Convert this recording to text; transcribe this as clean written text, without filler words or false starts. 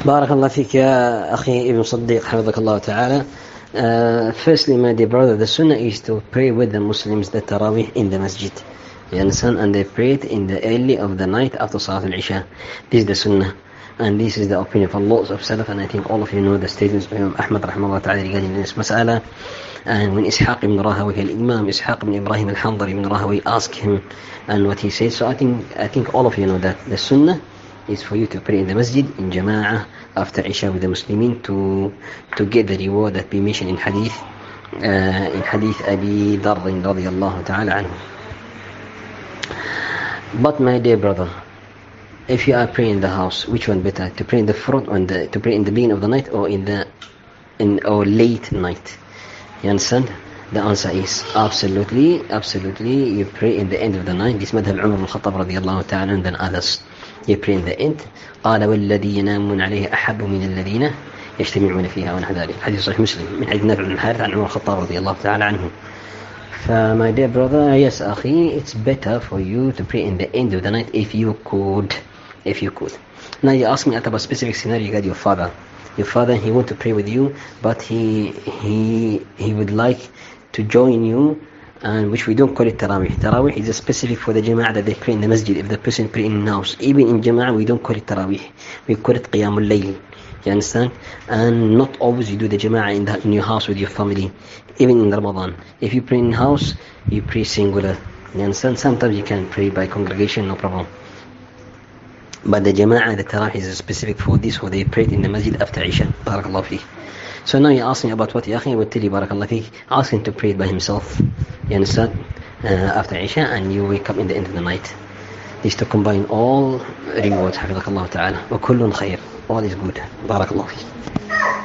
بارك الله فيك يا أخي ابن صديق حفظك الله تعالى. Firstly, my dear brother, the sunnah is to pray with the Muslims the Tarawih in the masjid. You understand? And they pray it in the early of the night after Salat al-Isha. This is the sunnah. And this is the opinion of lots of Salaf, and I think all of you know the statements of Imam Ahmad rahimahullah ta'ala regarding this mas'ala. And when Ishaq ibn Rahawi, Imam Ishaq ibn Ibrahim al-Handari ibn Rahawi asked him and what he said, so I think all of you know that the sunnah is for you to pray in the masjid in jama'ah after Isha with the Muslimin to get the reward that we mentioned in hadith Abi Dharr radiyallahu ta'ala anhu. But my dear brother, if you are praying in the house, which one better? To pray in the front or to pray in the beginning of the night or or late night? You understand? The answer is absolutely you pray in the end of the night. This madhab Umar al-Khattab radiyallahu ta'ala and then others. You pray in the end. قال والذي ينامون عليه أحب من الذين يجتمعون فيها ونحو ذلك. حديث صحيح مسلم من حديث نافع بن الحارث عن عمر الخطاب رضي الله تعالى عنه. My dear brother, yes أخي, it's better for you to pray in the end of the night if you could. Now you ask me about a specific scenario. You got your father, he want to pray with you, but he would like to join you, and which we don't call it Tarawih. Tarawih is a specific for the Jama'ah that they pray in the masjid. If the person pray in the house, even in Jama'ah we don't call it Tarawih, we call it Qiyamul Layl. You understand? And not always you do the Jama'ah in your house with your family, even in Ramadan. If you pray in the house, you pray singular. You understand? Sometimes you can pray by congregation, no problem. But the Jama'ah, the Tarawih is specific for this, where they prayed in the masjid after Isha. Barakallahu fiqh. So now you ask me about what, I will tell you, Barakallahu fiqh, ask him to pray it by himself. You understand? After Isha, and you wake up in the end of the night. This to combine all rewards, Hafizakallah ta'ala. Wa kullun khair. All is good. Barakallahu fiqh.